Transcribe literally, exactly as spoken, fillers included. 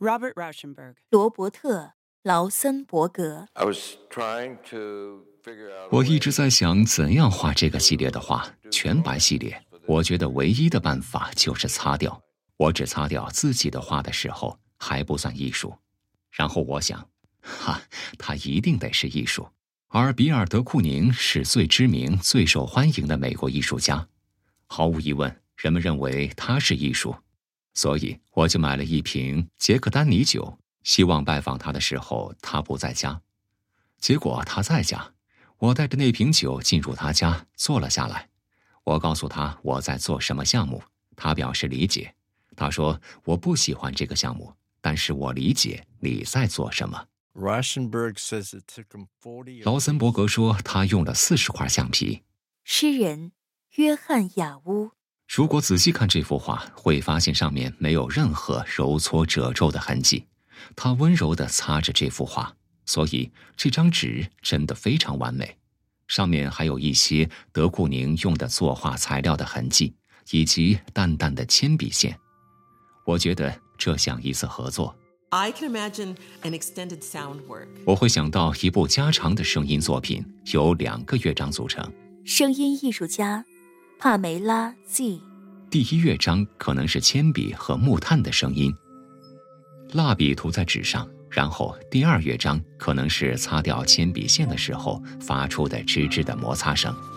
Robert Rauschenberg 罗伯特·劳森伯格。 我一直在想怎样画这个系列的画，全白系列。我觉得唯一的办法就是擦掉，我只擦掉自己的画的时候还不算艺术。然后我想，哈，它一定得是艺术。而比尔·德库宁是最知名、最受欢迎的美国艺术家，毫无疑问，人们认为他是艺术。所以我就买了一瓶杰克丹尼酒，希望拜访他的时候他不在家。结果他在家，我带着那瓶酒进入他家，坐了下来。我告诉他我在做什么项目，他表示理解。他说我不喜欢这个项目，但是我理解你在做什么。劳森伯格说他用了四十块橡皮。 诗人约翰·雅乌。 如果仔细看这幅画，会发现上面没有任何揉搓褶皱的痕迹，他温柔地擦着这幅画，所以这张纸真的非常完美。上面还有一些德库宁用的作画材料的痕迹，以及淡淡的铅笔线。我觉得这像一次合作。 I can imagine an extended sound work. 我会想到一部加长的声音作品，由两个乐章组成。 声音艺术家帕梅拉 Z。 第一乐章可能是铅笔和木炭的声音，蜡笔涂在纸上，然后第二乐章可能是擦掉铅笔线的时候发出的吱吱的摩擦声。